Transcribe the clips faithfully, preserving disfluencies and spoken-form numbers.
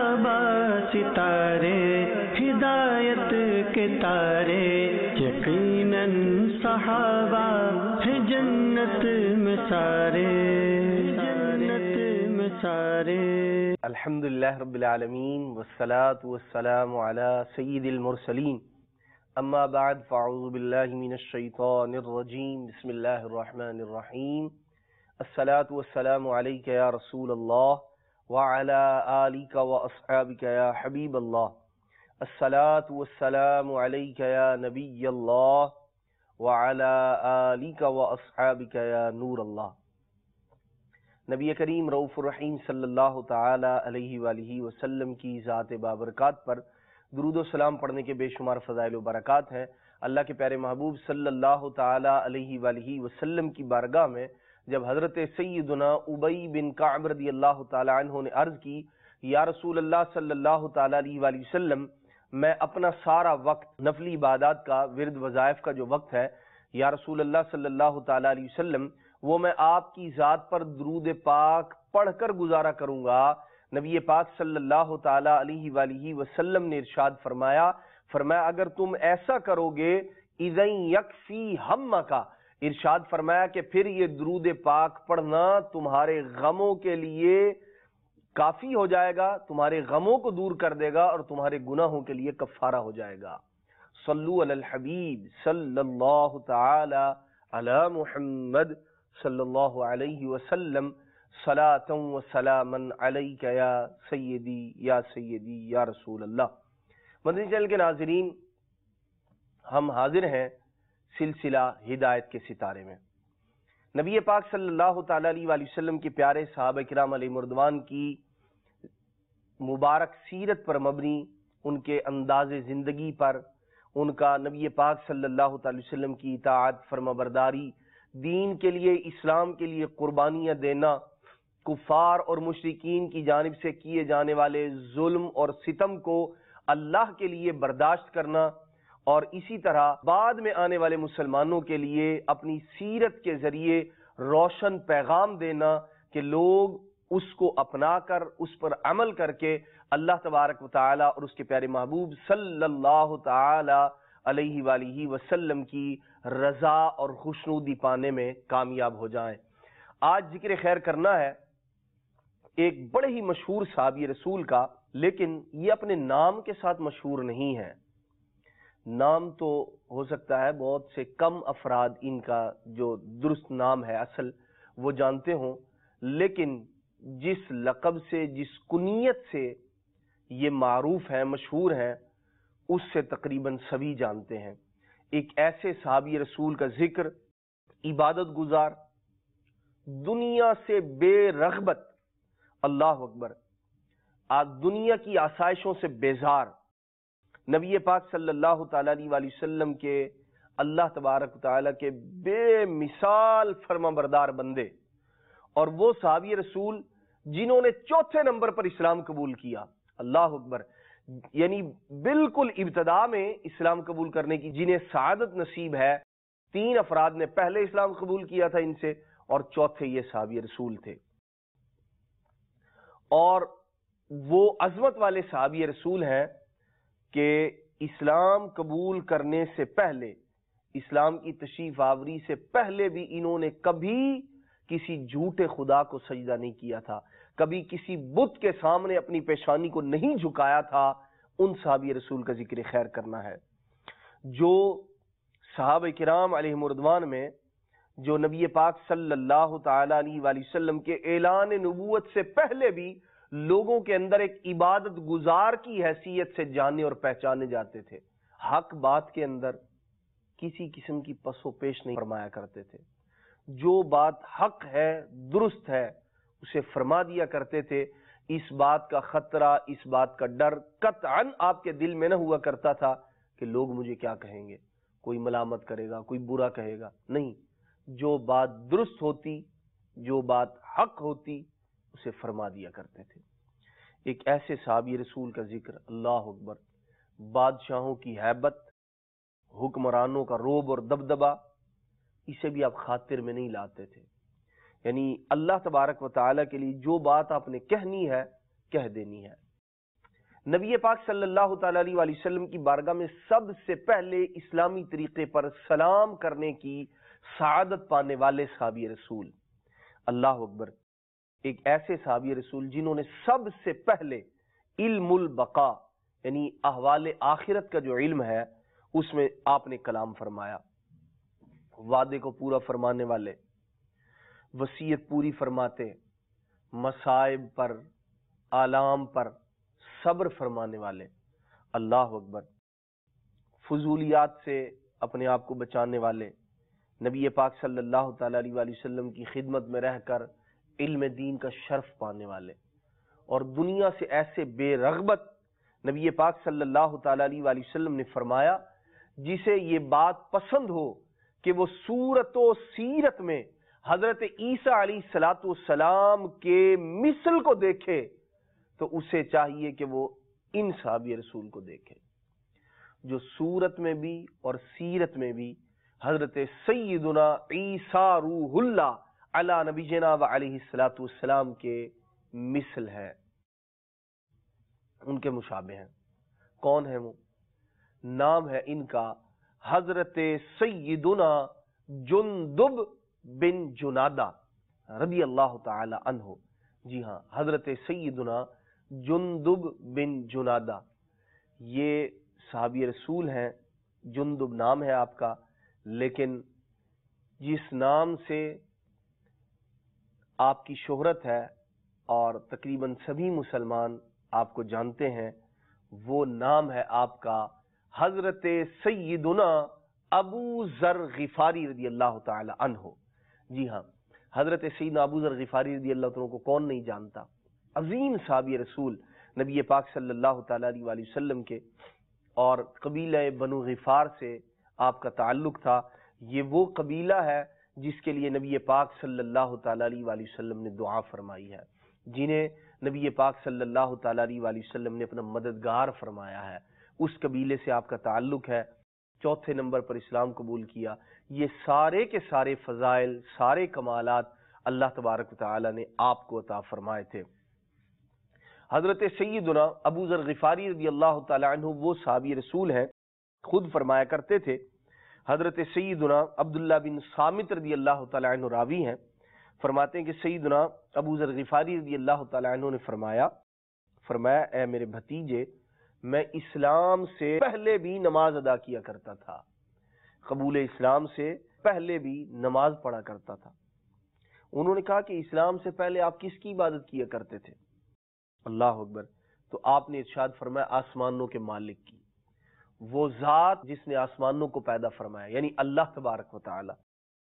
सहाबा सितारे हिदायत के तारे, यकीनन सहाबा है जन्नत में सारे, जन्नत में सारे। अल्हम्दुलिल्लाह रब्बिल आलमीन वस्सलातु वस्सलामु अला सय्यिदिल मुरसलीन, अम्मा बाद फ़अऊज़ु बिल्लाहि मिनश शैतानिर रजीम, बिस्मिल्लाहिर रहमानिर रहीम। अस्सलातु वस्सलामु अलैका या रसूलल्लाह व अला आलिका व अस्हाबिका या हबीबल्लाह। अस्सलातु वस्सलामु अलैका या नबियल्लाह व अला आलिका व अस्हाबिका या नूरल्लाह। नबी करीम रऊफ़ुर रहीम सल्लल्लाहु तआला अलैहि वालिहि वसल्लम की ज़ात बाबरकात पर दुरूद व सलाम पढ़ने के बेशुमार फ़ज़ाइल व बरक़ात हैं। अल्लाह के प्यारे महबूब सल्लल्लाहु तआला अलैहि वालिहि वसल्लम की बारगाह में जब हज़रत सय्यदुना उबई बिन कअब रज़ियल्लाहु तआला अन्हु ने अर्ज़ की, या रसूल अल्लाह सल्लल्लाहु तआला अलैहि वसल्लम, मैं अपना सारा वक्त नफली इबादत का, विरद वज़ाइफ का जो वक्त है, या रसूल अल्लाह सल्लल्लाहु तआला अलैहि वसल्लम, वो मैं आपकी ज़ात पर दुरूद पाक पढ़कर गुजारा करूँगा। नबी पाक सल्लल्लाहु तआला अलैहि वालिहि वसल्लम ने इरशाद फरमाया फरमाया अगर तुम ऐसा करोगे, इज़न यकफ़ी हम्मका, इरशाद फरमाया कि फिर ये दुरूद पाक पढ़ना तुम्हारे गमों के लिए काफ़ी हो जाएगा, तुम्हारे गमों को दूर कर देगा और तुम्हारे गुनाहों के लिए कफ़ारा हो जाएगा। सल्लु अलल हबीब सल्लल्लाहु तआला अला मुहम्मद सल्लल्लाहु अलैहि वसल्लम, सलातन व सलामन अलैका या सय्यदी या सय्यदी या रसूल अल्लाह। मदनी चैनल के नाज़रीन, हम हाजिर हैं सिलसिला हिदायत के सितारे में। नबी पाक सल्लल्लाहु तआला अलैहि वसल्लम के प्यारे सहाबा किराम अलैहिमुर्रिदवान की मुबारक सीरत पर मबनी, उनके अंदाज़े ज़िंदगी पर, उनका नबी पाक सल्लल्लाहु तआला अलैहि वसल्लम की इताअत फरमाबरदारी, दीन के लिए, इस्लाम के लिए कुर्बानियाँ देना, कुफार और मुशरिकीन की जानिब से किए जाने वाले जुल्म और सितम को अल्लाह के लिए बर्दाश्त करना, और इसी तरह बाद में आने वाले मुसलमानों के लिए अपनी सीरत के जरिए रोशन पैगाम देना कि लोग उसको अपना कर, उस पर अमल करके अल्लाह तबारक व तआला और उसके प्यारे महबूब सल्लल्लाहु तआला अलैहि वालिहि वसल्लम की रज़ा और खुशनुदी पाने में कामयाब हो जाएं। आज जिक्र खैर करना है एक बड़े ही मशहूर सहाबी रसूल का, लेकिन ये अपने नाम के साथ मशहूर नहीं है। नाम तो हो सकता है बहुत से कम अफराद इनका जो दुरुस्त नाम है असल वो जानते हों, लेकिन जिस लक़ब से, जिस कुनियत से ये मारूफ है, मशहूर है, उससे तकरीबन सभी जानते हैं। एक ऐसे सहाबी रसूल का जिक्र, इबादत गुजार, दुनिया से बेरग़बत, अल्लाह अकबर, आज दुनिया की आसाइशों से बेजार, नबी पाक सल्लल्लाहु तआला अलैहि वसल्लम के अल्लाह तबारक व तआला के बेमिसाल फरमाबरदार बंदे, और वो सहाबी रसूल जिन्होंने चौथे नंबर पर इस्लाम कबूल किया। अल्लाह अकबर, यानी बिल्कुल इब्तदा में इस्लाम कबूल करने की जिन्हें सआदत नसीब है। तीन अफराद ने पहले इस्लाम कबूल किया था इनसे, और चौथे ये सहाबी रसूल थे। और वो अजमत वाले सहाबी रसूल हैं कि इस्लाम कबूल करने से पहले, इस्लाम की तशरीफ आवरी से पहले भी इन्होंने कभी किसी झूठे खुदा को सजदा नहीं किया था, कभी किसी बुत के सामने अपनी पेशानी को नहीं झुकाया था। उन सहाबी रसूल का जिक्र खैर करना है जो सहाबा किराम अलैहिमुर्रिदवान में, जो नबी पाक सल्लल्लाहु तआला अलैहि वसल्लम के ऐलान नबूवत से पहले भी लोगों के अंदर एक इबादत गुजार की हैसियत से जाने और पहचाने जाते थे। हक बात के अंदर किसी किस्म की पसो पेश नहीं फरमाया करते थे। जो बात हक है, दुरुस्त है, उसे फरमा दिया करते थे। इस बात का खतरा, इस बात का डर कतअन आपके दिल में न हुआ करता था कि लोग मुझे क्या कहेंगे, कोई मलामत करेगा, कोई बुरा कहेगा। नहीं, जो बात दुरुस्त होती, जो बात हक होती, उसे फरमा दिया करते थे। एक ऐसे सहाबी रसूल का जिक्र, अल्लाह अकबर, बादशाहों की हैबत, हुक्मरानों का रोब और दबदबा, इसे भी आप खातिर में नहीं लाते थे। यानी अल्लाह तबारक व तआला के लिए जो बात आपने कहनी है, कह देनी है। نبی پاک صلی اللہ تعالی علیہ وآلہ وسلم کی بارگاہ میں سب سے پہلے اسلامی طریقے پر سلام کرنے کی سعادت پانے والے صحابی رسول، اللہ اکبر، ایک ایسے صحابی رسول جنہوں نے سب سے پہلے علم البقاء یعنی احوال آخرت کا جو علم ہے اس میں آپ نے کلام فرمایا، وعدے کو پورا فرمانے والے، وصیت پوری فرماتے، مصائب پر آلام پر صبر فرمانے والے، اللہ اکبر، فضولیات سے اپنے آپ کو بچانے والے، نبی پاک صلی اللہ تعالی علیہ وآلہ وسلم کی خدمت میں رہ کر علم دین کا شرف پانے والے، اور دنیا سے ایسے بے رغبت نبی پاک صلی اللہ تعالی علیہ وآلہ وسلم نے فرمایا جسے یہ بات پسند ہو کہ وہ صورت و سیرت میں حضرت عیسیٰ علیہ الصلوۃ والسلام کے مثل کو دیکھے تو اسے چاہیے کہ وہ ان صحابی رسول کو دیکھے جو صورت میں بھی اور سیرت میں بھی حضرت سیدنا عیسیٰ روح اللہ علی نبینا و علیہ الصلوۃ والسلام کے مثل ہے، ان کے مشابہ ہیں۔ کون ہیں وہ؟ نام ہے ان کا حضرت سیدنا جندب بن جنادہ رضی اللہ تعالی عنہ۔ جی ہاں، حضرت سیدنا جندب بن جنادہ یہ صحابی رسول ہیں، جندب نام ہے آپ کا، لیکن جس نام سے آپ کی شہرت ہے اور تقریباً سبھی مسلمان آپ کو جانتے ہیں، وہ نام ہے آپ کا حضرت سیدنا ابو ذر غفاری رضی اللہ تعالی عنہ۔ جی ہاں، حضرت سیدنا ابو ذر غفاری رضی اللہ تعالیٰ کو کون نہیں جانتا، عظیم صحابی رسول نبی پاک صلی اللہ تعالی علیہ وآلہ وسلم کے، اور قبیلہ بنو غفار سے آپ کا تعلق تھا۔ یہ وہ قبیلہ ہے جس کے لیے نبی پاک صلی اللہ تعالی علیہ وآلہ وسلم نے دعا فرمائی ہے، جنہیں نبی پاک صلی اللہ تعالی علیہ وآلہ وسلم نے اپنا مددگار فرمایا ہے، اس قبیلے سے آپ کا تعلق ہے، چوتھے نمبر پر اسلام قبول کیا۔ یہ سارے کے سارے فضائل، سارے کمالات اللہ تبارک و تعالی نے آپ کو عطا فرمائے تھے۔ حضرت سیدنا ابو ذر غفاری رضی اللہ تعالی عنہ وہ صحابی رسول ہیں، خود فرمایا کرتے تھے، حضرت سیدنا عبداللہ بن صامت رضی اللہ تعالی عنہ راوی ہیں، فرماتے ہیں کہ سیدنا ابو ذر غفاری رضی اللہ تعالی عنہ نے فرمایا فرمایا اے میرے بھتیجے، میں اسلام سے پہلے بھی نماز ادا کیا کرتا تھا، قبول اسلام سے پہلے بھی نماز پڑھا کرتا تھا۔ انہوں نے کہا کہ اسلام سے پہلے آپ کس کی عبادت کیا کرتے تھے؟ اللہ اکبر، تو آپ نے ارشاد فرمایا آسمانوں کے مالک کی، وہ ذات جس نے آسمانوں کو پیدا فرمایا، یعنی اللہ تبارک و تعالی۔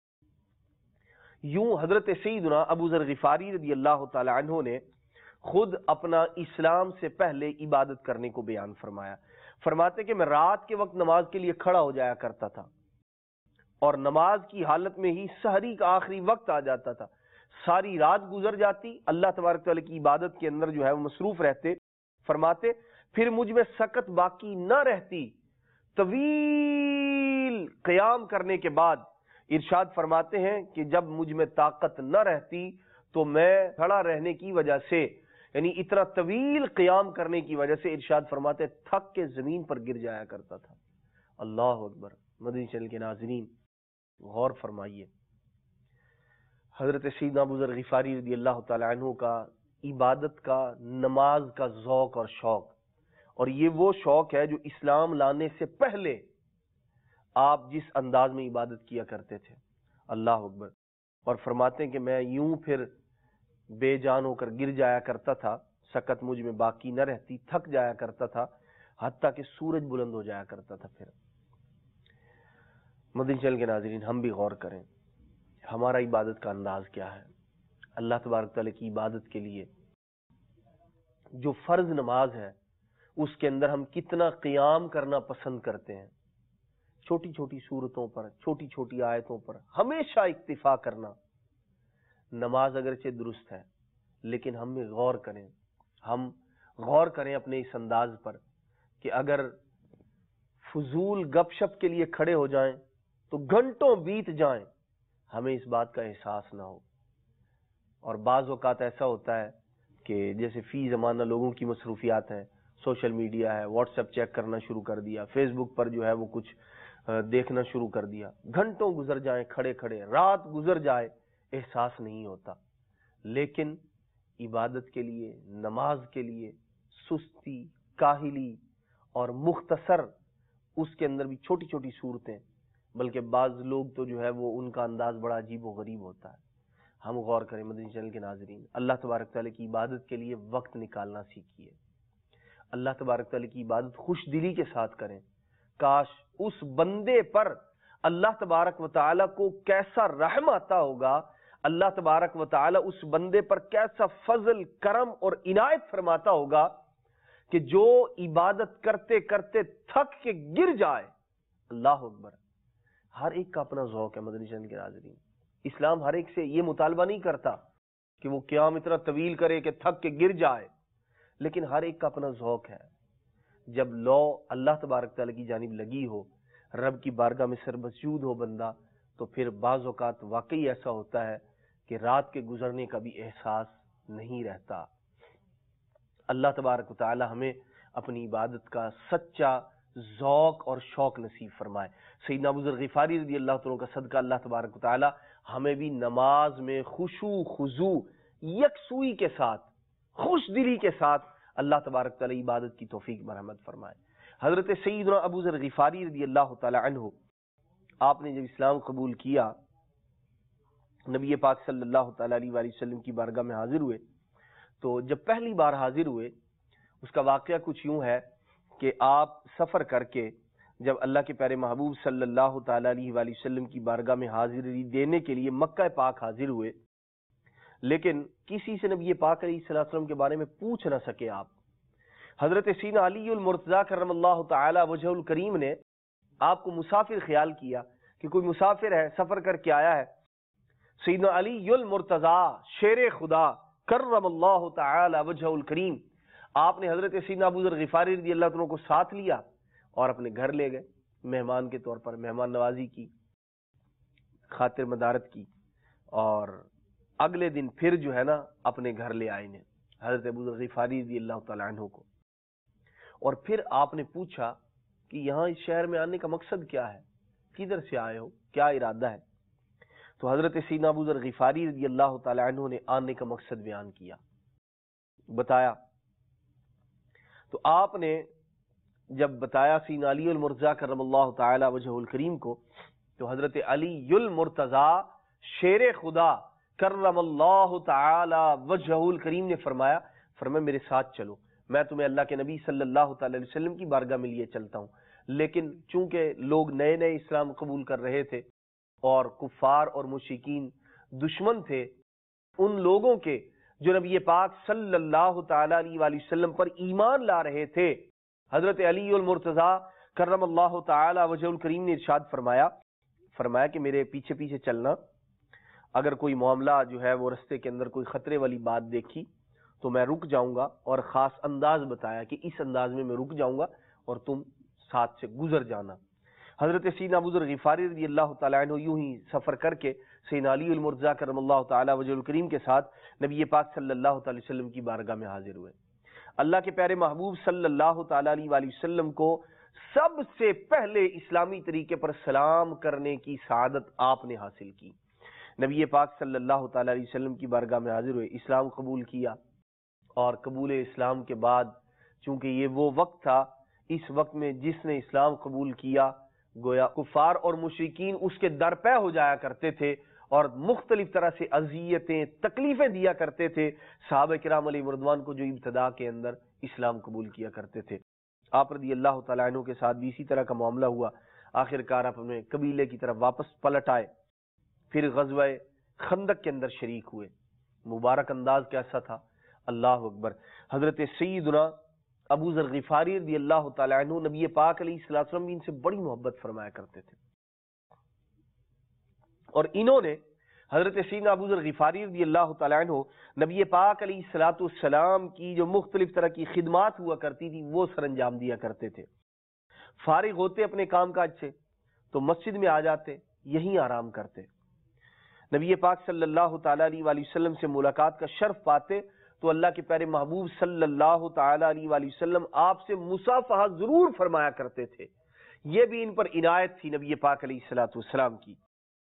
یوں حضرت سیدنا ابو ذر غفاری رضی اللہ تعالی عنہ نے خود اپنا اسلام سے پہلے عبادت کرنے کو بیان فرمایا، فرماتے کہ میں رات کے وقت نماز کے لیے کھڑا ہو جایا کرتا تھا، اور نماز کی حالت میں ہی سحری کا آخری وقت آ جاتا تھا، ساری رات گزر جاتی، اللہ تبارک تعالیٰ کی عبادت کے اندر جو ہے وہ مصروف رہتے، فرماتے پھر مجھ میں سکت باقی نہ رہتی، طویل قیام کرنے کے بعد ارشاد فرماتے ہیں کہ جب مجھ میں طاقت نہ رہتی تو میں کھڑا رہنے کی وجہ سے، یعنی اتنا طویل قیام کرنے کی وجہ سے ارشاد فرماتے تھک کے زمین پر گر جایا کرتا تھا۔ اللہ اکبر، مدنی چینل کے ناظرین غور فرمائیے، حضرت سیدنا ابو ذر غفاری رضی اللہ تعالی عنہ کا عبادت کا، نماز کا ذوق اور شوق، اور یہ وہ شوق ہے جو اسلام لانے سے پہلے آپ جس انداز میں عبادت کیا کرتے تھے، اللہ اکبر، اور فرماتے ہیں کہ میں یوں پھر بے جان ہو کر گر جایا کرتا تھا، سکت مجھ میں باقی نہ رہتی، تھک جایا کرتا تھا، حتیٰ کہ سورج بلند ہو جایا کرتا تھا۔ پھر مدنی چینل کے ناظرین ہم بھی غور کریں، ہمارا عبادت کا انداز کیا ہے؟ اللہ تبارک تعالیٰ کی عبادت کے لیے جو فرض نماز ہے اس کے اندر ہم کتنا قیام کرنا پسند کرتے ہیں، چھوٹی چھوٹی صورتوں پر، چھوٹی چھوٹی آیتوں پر ہمیشہ اکتفا کرنا۔ نماز اگرچہ درست ہے لیکن ہم بھی غور کریں، ہم غور کریں اپنے اس انداز پر کہ اگر فضول گپ شپ کے لیے کھڑے ہو جائیں تو گھنٹوں بیت جائیں، ہمیں اس بات کا احساس نہ ہو۔ اور بعض اوقات ایسا ہوتا ہے کہ جیسے فی زمانہ لوگوں کی مصروفیات ہیں، سوشل میڈیا ہے، واٹس ایپ چیک کرنا شروع کر دیا، فیس بک پر جو ہے وہ کچھ دیکھنا شروع کر دیا، گھنٹوں گزر جائیں کھڑے کھڑے، رات گزر جائے، احساس نہیں ہوتا. لیکن عبادت کے لیے، نماز کے لیے سستی، کاہلی اور مختصر اس کے اندر بھی چھوٹی چھوٹی صورتیں، بلکہ بعض لوگ تو جو ہے وہ ان کا انداز بڑا عجیب و غریب ہوتا ہے. ہم غور کریں مدنی چینل کے ناظرین، اللہ تبارک تعالیٰ کی عبادت کے لیے وقت نکالنا سیکھیے. اللہ تبارک تعالیٰ کی عبادت خوش دلی کے ساتھ کریں. کاش اس بندے پر اللہ تبارک و تعالیٰ کو کیسا رحم آتا ہوگا، اللہ تبارک و تعالیٰ اس بندے پر کیسا فضل، کرم اور عنایت فرماتا ہوگا کہ جو عبادت کرتے کرتے تھک کے گر جائے. اللہ اکبر. ہر ایک کا اپنا ذوق ہے مدنی چینل کے ناظرین. اسلام ہر ایک سے یہ مطالبہ نہیں کرتا کہ وہ قیام اتنا طویل کرے کہ تھک کے گر جائے، لیکن ہر ایک کا اپنا ذوق ہے. جب لو اللہ تبارک تعالیٰ کی جانب لگی ہو، رب کی بارگاہ میں سرمسجود ہو بندہ، تو پھر بعض اوقات واقعی ایسا ہوتا ہے کہ رات کے گزرنے کا بھی احساس نہیں رہتا. اللہ تبارک و تعالی ہمیں اپنی عبادت کا سچا ذوق اور شوق نصیب فرمائے. سیدنا ابو ذر غفاری رضی اللہ تعالیٰ کا صدقہ اللہ تبارک و تعالی ہمیں بھی نماز میں خشوع خضوع، یکسوئی کے ساتھ، خوش دلی کے ساتھ اللہ تبارک تعالی عبادت کی توفیق مرحمت فرمائے. حضرت سیدنا ابو ذر غفاری رضی اللہ تعالی عنہ، آپ نے جب اسلام قبول کیا، نبی پاک صلی اللہ تعالی علیہ وآلہ وسلم کی بارگاہ میں حاضر ہوئے. تو جب پہلی بار حاضر ہوئے، اس کا واقعہ کچھ یوں ہے کہ آپ سفر کر کے جب اللہ کے پیارے محبوب صلی اللہ تعالی علیہ وآلہ وسلم کی بارگاہ میں حاضری دینے کے لیے مکہ پاک حاضر ہوئے، لیکن کسی سے نبی پاک علیہ الصلوۃ والسلام کے بارے میں پوچھ نہ سکے. آپ حضرت سیدنا علی المرتضیٰ کرم اللہ تعالی وجہ الکریم نے آپ کو مسافر خیال کیا کہ کوئی مسافر ہے، سفر کر کے آیا ہے. سیدنا علی المرتضیٰ شیر خدا کرم اللہ تعالی وجہ الکریم، آپ نے حضرت سیدنا ابو ذر غفاری رضی اللہ عنہ کو ساتھ لیا اور اپنے گھر لے گئے. مہمان کے طور پر مہمان نوازی کی، خاطر مدارت کی، اور اگلے دن پھر جو ہے نا اپنے گھر لے آئے نے حضرت ابو ذر غفاری رضی اللہ تعالی عنہ کو. اور پھر آپ نے پوچھا کہ یہاں اس شہر میں آنے کا مقصد کیا ہے، کدھر سے آئے ہو، کیا ارادہ ہے؟ تو حضرت سیدنا ابو ذر غفاری رضی اللہ تعالی عنہ نے آنے کا مقصد بیان کیا، بتایا. تو آپ نے جب بتایا سیدنا علی المرتضیٰ کرم اللہ تعالی وجہ الکریم کو، تو حضرت علی المرتضیٰ شیر خدا کرم اللہ تعالی وجہ الکریم نے فرمایا فرمایا میرے ساتھ چلو، میں تمہیں اللہ کے نبی صلی اللہ تعالی علیہ وسلم کی بارگاہ میں لیے چلتا ہوں. لیکن چونکہ لوگ نئے نئے اسلام قبول کر رہے تھے اور کفار اور مشرکین دشمن تھے ان لوگوں کے جو نبی پاک صلی اللہ تعالی علیہ وآلہ وسلم پر ایمان لا رہے تھے، حضرت علی المرتضیٰ کرم اللہ تعالی وجہ الکریم نے ارشاد فرمایا فرمایا کہ میرے پیچھے پیچھے چلنا، اگر کوئی معاملہ جو ہے وہ رستے کے اندر کوئی خطرے والی بات دیکھی تو میں رک جاؤں گا، اور خاص انداز بتایا کہ اس انداز میں میں رک جاؤں گا اور تم ساتھ سے گزر جانا. حضرت سیدنا ابو ذر غفاری رضی اللہ تعالیٰ عنہ یوں ہی سفر کر کے سیدنا علی المرتضیٰ کرم اللہ تعالی وجہ الکریم کے ساتھ نبی پاک صلی اللہ تعالی وسلم کی بارگاہ میں حاضر ہوئے. اللہ کے پیارے محبوب صلی اللہ تعالی علیہ وآلہ وسلم کو سب سے پہلے اسلامی طریقے پر سلام کرنے کی سعادت آپ نے حاصل کی. نبی پاک صلی اللہ تعالی علیہ وسلم کی بارگاہ میں حاضر ہوئے، اسلام قبول کیا، اور قبول اسلام کے بعد چونکہ یہ وہ وقت تھا، اس وقت میں جس نے اسلام قبول کیا گویا کفار اور مشرکین اس کے در پہ ہو جایا کرتے تھے اور مختلف طرح سے اذیتیں تکلیفیں دیا کرتے تھے صحابہ کرام علیہ رضوان کو جو ابتدا کے اندر اسلام قبول کیا کرتے تھے. آپ رضی اللہ تعالیٰ عنہ کے ساتھ بھی اسی طرح کا معاملہ ہوا. آخر کار آپ اپنے قبیلے کی طرف واپس پلٹ آئے، پھر غزوہ خندق کے اندر شریک ہوئے. مبارک انداز کیسا تھا، اللہ اکبر. حضرت سیدنا ابو ذر غفاری رضی اللہ تعالیٰ عنہ نبی پاک علیہ الصلوۃ والسلام بھی ان سے بڑی محبت فرمایا کرتے تھے، اور انہوں نے حضرت سیدنا ابو ذر غفاری رضی اللہ تعالیٰ عنہ نبی پاک علیہ الصلوۃ والسلام کی جو مختلف طرح کی خدمات ہوا کرتی تھی وہ سر انجام دیا کرتے تھے. فارغ ہوتے اپنے کام کاج سے تو مسجد میں آ جاتے، یہیں آرام کرتے. نبی پاک صلی اللہ تعالیٰ علیہ وآلہ وسلم سے ملاقات کا شرف پاتے تو اللہ کے پیارے محبوب صلی اللہ تعالی علیہ وآلہ وسلم آپ سے مصافحہ ضرور فرمایا کرتے تھے. یہ بھی ان پر عنایت تھی نبی پاک علیہ الصلوۃ والسلام کی.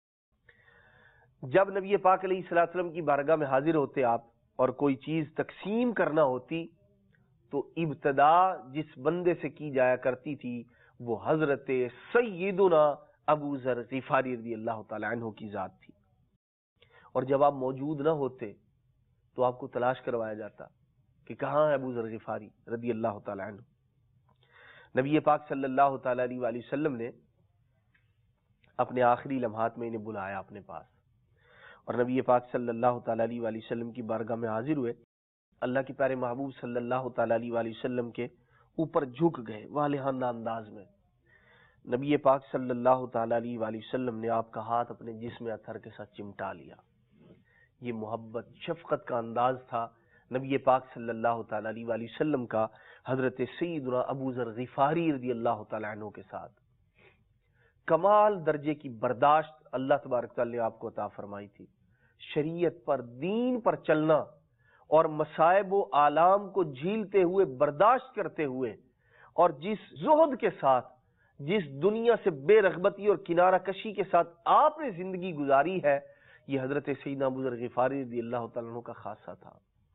جب نبی پاک علیہ الصلوۃ والسلام کی بارگاہ میں حاضر ہوتے آپ اور کوئی چیز تقسیم کرنا ہوتی تو ابتدا جس بندے سے کی جایا کرتی تھی وہ حضرت سیدنا ابو ذر غفاری رضی اللہ تعالی عنہ کی ذات تھی. اور جب آپ موجود نہ ہوتے تو آپ کو تلاش کروایا جاتا کہ کہاں ہے ابو ذر غفاری رضی اللہ تعالی عنہ. نبی پاک صلی اللہ تعالی علیہ وآلہ وسلم نے اپنے آخری لمحات میں انہیں بلایا اپنے پاس اور نبی پاک صلی اللہ تعالی علیہ وآلہ وسلم کی بارگاہ میں حاضر ہوئے. اللہ کے پیارے محبوب صلی اللہ تعالی علیہ وآلہ وسلم کے اوپر جھک گئے والہانہ انداز میں. نبی پاک صلی اللہ تعالی علیہ وآلہ وسلم نے آپ کا ہاتھ اپنے جسم اطہر کے ساتھ چمٹا لیا. یہ محبت شفقت کا انداز تھا نبی پاک صلی اللہ تعالی علیہ وآلہ وسلم کا حضرت سیدنا ابو ذر غفاری رضی اللہ تعالی عنہ کے ساتھ. کمال درجے کی برداشت اللہ تبارک تعالی نے آپ کو عطا فرمائی تھی. شریعت پر دین پر چلنا اور مصائب و آلام کو جھیلتے ہوئے برداشت کرتے ہوئے اور جس زہد کے ساتھ جس دنیا سے بے رغبتی اور کنارہ کشی کے ساتھ آپ نے زندگی گزاری ہے یہ حضرت سیدنا ابو ذر غفاری رضی اللہ تعالیٰ عنہ کا خاصہ تھا.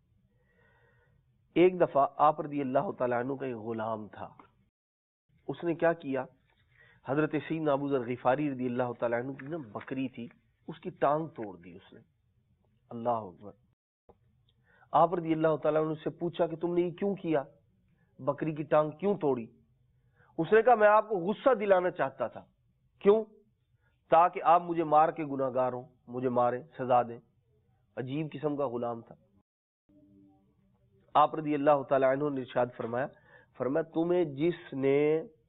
ایک دفعہ آپ رضی اللہ تعالیٰ عنہ کا ایک غلام تھا. اس نے کیا کیا؟ حضرت سیدنا ابو ذر غفاری رضی اللہ تعالیٰ عنہ کی نا بکری تھی اس کی ٹانگ توڑ دی اس نے. اللہ اکبر. آپ رضی اللہ تعالیٰ عنہ سے پوچھا کہ تم نے یہ کیوں کیا؟ بکری کی ٹانگ کیوں توڑی؟ اس نے کہا میں آپ کو غصہ دلانا چاہتا تھا. کیوں؟ تاکہ آپ مجھے مار کے گناہ گار ہوں، مجھے مارے سزا دیں. عجیب قسم کا غلام تھا. آپ رضی اللہ تعالیٰ عنہ نے ارشاد فرمایا فرمایا تمہیں جس نے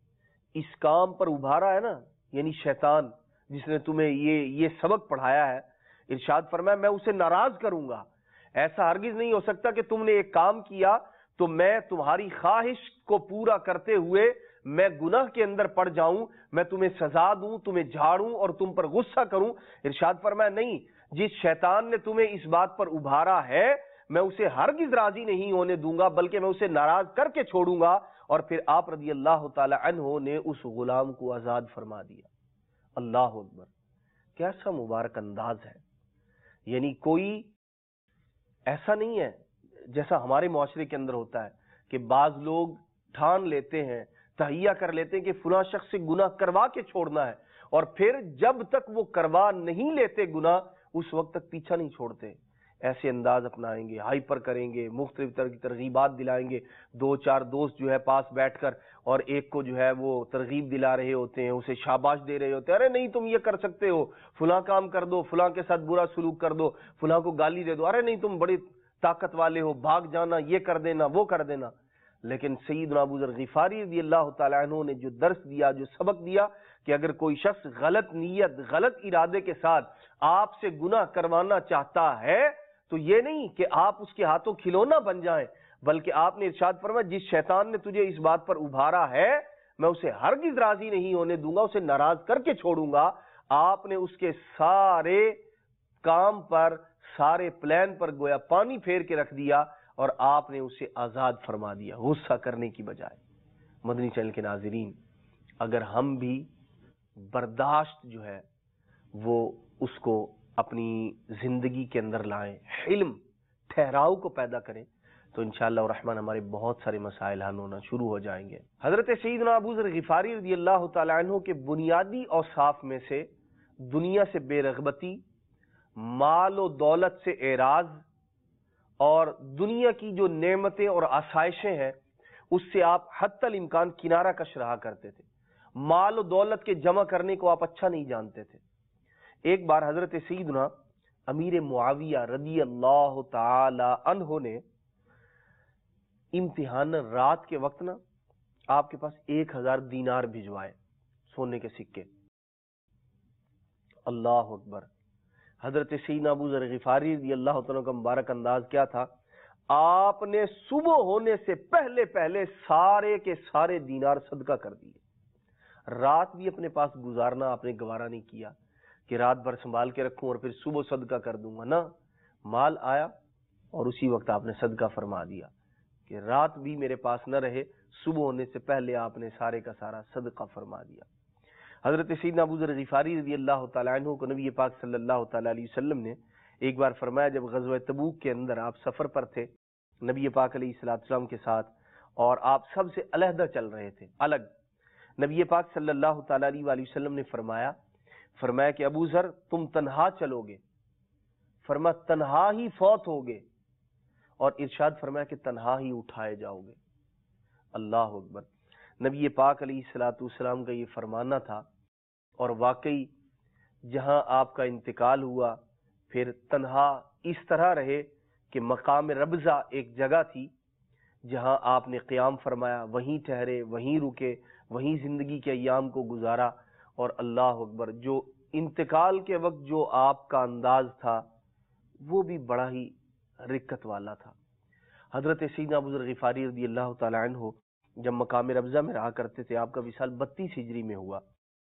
اس کام پر ابھارا ہے نا، یعنی شیطان جس نے تمہیں یہ یہ سبق پڑھایا ہے، ارشاد فرمایا میں اسے ناراض کروں گا. ایسا ہرگز نہیں ہو سکتا کہ تم نے ایک کام کیا تو میں تمہاری خواہش کو پورا کرتے ہوئے میں گناہ کے اندر پڑ جاؤں، میں تمہیں سزا دوں، تمہیں جھاڑوں اور تم پر غصہ کروں. ارشاد فرمایا نہیں، جس شیطان نے تمہیں اس بات پر ابھارا ہے میں اسے ہرگز راضی نہیں ہونے دوں گا بلکہ میں اسے ناراض کر کے چھوڑوں گا. اور پھر آپ رضی اللہ تعالی عنہ نے اس غلام کو آزاد فرما دیا. اللہ اکبر. کیسا مبارک انداز ہے. یعنی کوئی ایسا نہیں ہے جیسا ہمارے معاشرے کے اندر ہوتا ہے کہ بعض لوگ ٹھان لیتے ہیں، تہیہ کر لیتے ہیں کہ فلاں شخص سے گناہ کروا کے چھوڑنا ہے اور پھر جب تک وہ کروا نہیں لیتے گناہ اس وقت تک پیچھا نہیں چھوڑتے. ایسے انداز اپنائیں گے، ہائپر کریں گے، مختلف طرح کی ترغیبات دلائیں گے. دو چار دوست جو ہے پاس بیٹھ کر اور ایک کو جو ہے وہ ترغیب دلا رہے ہوتے ہیں، اسے شاباش دے رہے ہوتے ہیں، ارے نہیں تم یہ کر سکتے ہو، فلاں کام کر دو، فلاں کے ساتھ برا سلوک کر دو، فلاں کو گالی دے دو، ارے نہیں تم بڑی طاقت والے ہو، بھاگ جانا، یہ کر دینا، وہ کر دینا. لیکن سیدنا ابو ذر غفاری رضی اللہ تعالیٰ عنہ نے جو درس دیا، جو سبق دیا کہ اگر کوئی شخص غلط نیت غلط ارادے کے ساتھ آپ سے گناہ کروانا چاہتا ہے تو یہ نہیں کہ آپ اس کے ہاتھوں کھلونا بن جائیں، بلکہ آپ نے ارشاد فرمایا جس شیطان نے تجھے اس بات پر ابھارا ہے میں اسے ہرگز راضی نہیں ہونے دوں گا، اسے ناراض کر کے چھوڑوں گا. آپ نے اس کے سارے کام پر، سارے پلان پر گویا پانی پھیر کے رکھ دیا اور آپ نے اسے آزاد فرما دیا غصہ کرنے کی بجائے. مدنی چینل کے ناظرین، اگر ہم بھی برداشت جو ہے وہ اس کو اپنی زندگی کے اندر لائیں، حلم ٹھہراؤ کو پیدا کریں تو انشاءاللہ الرحمن ہمارے بہت سارے مسائل حل ہونا شروع ہو جائیں گے. حضرت سیدنا ابو ذر غفاری رضی اللہ تعالی عنہ کے بنیادی اوصاف میں سے دنیا سے بے رغبتی، مال و دولت سے اعراض اور دنیا کی جو نعمتیں اور آسائشیں ہیں اس سے آپ حتی الامکان کنارہ کش رہا کرتے تھے. مال و دولت کے جمع کرنے کو آپ اچھا نہیں جانتے تھے. ایک بار حضرت سیدنا امیر معاویہ رضی اللہ تعالی عنہ نے امتحان رات کے وقت نا آپ کے پاس ایک ہزار دینار بھجوائے، سونے کے سکے. اللہ اکبر. حضرت سیدنا ابو ذر غفاری رضی اللہ تعالیٰ کا مبارک انداز کیا تھا؟ آپ نے صبح ہونے سے پہلے پہلے سارے کے سارے دینار صدقہ کر دیے. رات بھی اپنے پاس گزارنا آپ نے گوارا نہیں کیا کہ رات بھر سنبھال کے رکھوں اور پھر صبح صدقہ کر دوں گا. نا، مال آیا اور اسی وقت آپ نے صدقہ فرما دیا کہ رات بھی میرے پاس نہ رہے، صبح ہونے سے پہلے آپ نے سارے کا سارا صدقہ فرما دیا۔ حضرت سیدنا ابو ذر غفاری رضی اللہ تعالیٰ عنہ کو نبی پاک صلی اللہ تعالیٰ علیہ وسلم نے ایک بار فرمایا، جب غزوہ تبوک کے اندر آپ سفر پر تھے نبی پاک علیہ الصلوۃ والسلام کے ساتھ، اور آپ سب سے علیحدہ چل رہے تھے، الگ، نبی پاک صلی اللہ تعالیٰ علیہ وآلہ وسلم نے فرمایا فرمایا کہ ابو ذر تم تنہا چلو گے، فرمایا تنہا ہی فوت ہوگے، اور ارشاد فرمایا کہ تنہا ہی اٹھائے جاؤ گے۔ اللہ اکبر۔ نبی پاک علیہ الصلوۃ والسلام کا یہ فرمانا تھا، اور واقعی جہاں آپ کا انتقال ہوا پھر تنہا اس طرح رہے کہ مقام ربضہ ایک جگہ تھی جہاں آپ نے قیام فرمایا، وہیں ٹھہرے، وہیں رکے، وہیں زندگی کے ایام کو گزارا، اور اللہ اکبر، جو انتقال کے وقت جو آپ کا انداز تھا وہ بھی بڑا ہی رقت والا تھا۔ حضرت سیدنا ابو ذر غفاری رضی اللہ تعالی عنہ جب مقام ربضہ میں رہا کرتے تھے، آپ کا وصال بتیس ہجری میں ہوا۔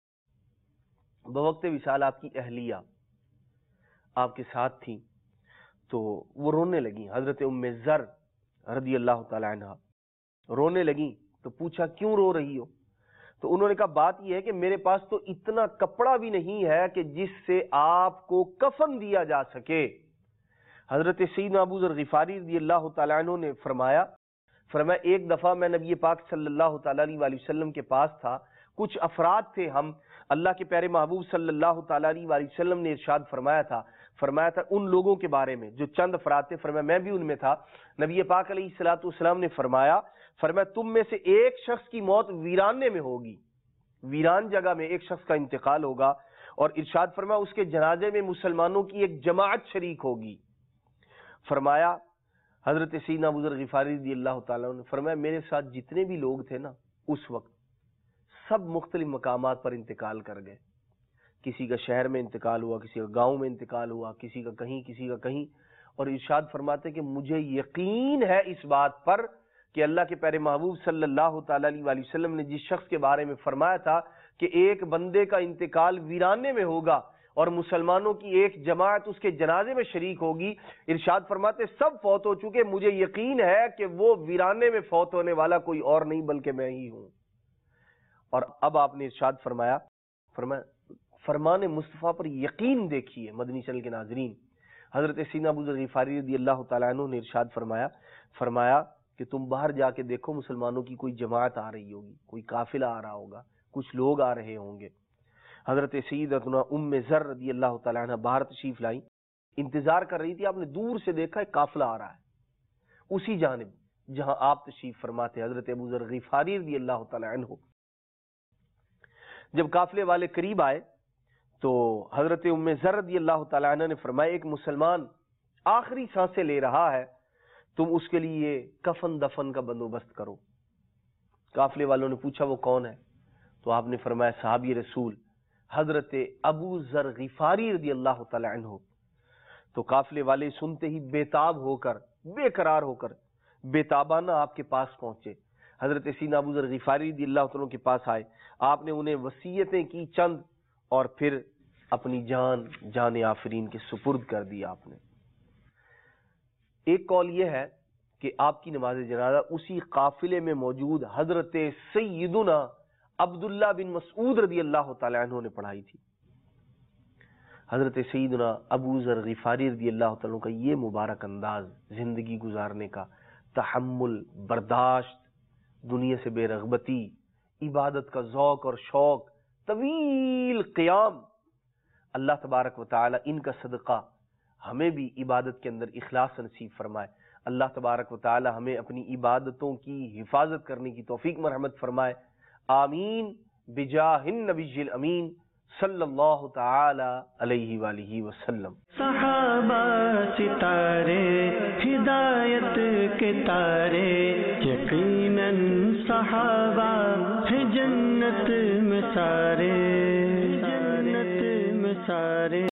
بوقت وصال آپ کی اہلیہ آپ کے ساتھ تھیں، تو وہ رونے لگیں، حضرت ام ذر رضی اللہ تعالی عنہ رونے لگیں، تو پوچھا کیوں رو رہی ہو؟ تو انہوں نے کہا بات یہ ہے کہ میرے پاس تو اتنا کپڑا بھی نہیں ہے کہ جس سے آپ کو کفن دیا جا سکے۔ حضرت سیدنا ابو ذر غفاری رضی اللہ تعالی عنہ نے فرمایا فرمایا ایک دفعہ میں نبی پاک صلی اللہ تعالی علیہ وآلہ وسلم کے پاس تھا، کچھ افراد تھے ہم، اللہ کے پیارے محبوب صلی اللہ تعالی علیہ وآلہ وسلم نے ارشاد فرمایا تھا فرمایا تھا ان لوگوں کے بارے میں جو چند افراد تھے، فرمایا میں بھی ان میں تھا۔ نبی پاک علیہ الصلوۃ والسلام نے فرمایا فرمایا تم میں سے ایک شخص کی موت ویرانے میں ہوگی، ویران جگہ میں ایک شخص کا انتقال ہوگا، اور ارشاد فرمایا اس کے جنازے میں مسلمانوں کی ایک جماعت شریک ہوگی۔ فرمایا حضرت سیدنا ابو ذر غفاری رضی اللہ تعالیٰ عنہ نے فرمایا میرے ساتھ جتنے بھی لوگ تھے نا اس وقت، سب مختلف مقامات پر انتقال کر گئے، کسی کا شہر میں انتقال ہوا، کسی کا گاؤں میں انتقال ہوا، کسی کا کہیں کسی کا کہیں، اور ارشاد فرماتے کہ مجھے یقین ہے اس بات پر کہ اللہ کے پیارے محبوب صلی اللہ تعالی علیہ وآلہ وسلم نے جس شخص کے بارے میں فرمایا تھا کہ ایک بندے کا انتقال ویرانے میں ہوگا اور مسلمانوں کی ایک جماعت اس کے جنازے میں شریک ہوگی، ارشاد فرماتے سب فوت ہو چکے، مجھے یقین ہے کہ وہ ویرانے میں فوت ہونے والا کوئی اور نہیں بلکہ میں ہی ہوں۔ اور اب آپ نے ارشاد فرمایا فرمایا فرمان مصطفیٰ پر یقین دیکھیے مدنی چینل کے ناظرین، حضرت سیدنا ابو ذر غفاری رضی اللہ تعالیٰ عنہ نے ارشاد فرمایا فرمایا کہ تم باہر جا کے دیکھو مسلمانوں کی کوئی جماعت آ رہی ہوگی، کوئی قافلہ آ رہا ہوگا، کچھ لوگ آ رہے ہوں گے۔ حضرت سیدتنا ام ذر رضی اللہ تعالیٰ عنہ باہر تشریف لائیں، انتظار کر رہی تھی، آپ نے دور سے دیکھا ایک قافلہ آ رہا ہے اسی جانب جہاں آپ تشریف فرماتے حضرت ابو ذر غفاری رضی اللہ تعالیٰ عنہ۔ جب قافلے والے قریب آئے تو حضرت ام ذر رضی اللہ تعالیٰ عنہ نے فرمایا ایک مسلمان آخری سانسیں لے رہا ہے، تم اس کے لیے کفن دفن کا بندوبست کرو۔ قافلے والوں نے پوچھا وہ کون ہے؟ تو آپ نے فرمایا صحابی رسول حضرت ابو ذر غفاری رضی اللہ تعالی عنہ۔ تو قافلے والے سنتے ہی بےتاب ہو کر، بے قرار ہو کر، بےتابانہ آپ کے پاس پہنچے، حضرت سیدنا ابو ذر غفاری رضی اللہ تعالیٰ کے پاس آئے، آپ نے انہیں وصیتیں کی چند، اور پھر اپنی جان جان آفرین کے سپرد کر دی آپ نے۔ ایک قول یہ ہے کہ آپ کی نماز جنازہ اسی قافلے میں موجود حضرت سیدنا عبداللہ بن مسعود رضی اللہ تعالی عنہ نے پڑھائی تھی۔ حضرت سیدنا ابو ذر غفاری رضی اللہ تعالیٰ کا یہ مبارک انداز زندگی گزارنے کا، تحمل، برداشت، دنیا سے بے رغبتی، عبادت کا ذوق اور شوق، طویل قیام، اللہ تبارک و تعالی ان کا صدقہ ہمیں بھی عبادت کے اندر اخلاص نصیب فرمائے۔ اللہ تبارک و تعالی ہمیں اپنی عبادتوں کی حفاظت کرنے کی توفیق مرحمت فرمائے، آمین بجاہ النبی الامین صلی اللہ تعالی علیہ وآلہ وسلم۔ صحابہ ستارے ہدایت کے تارے، یقیناً صحابہ ہیں جنت میں سارے، جنت میں سارے۔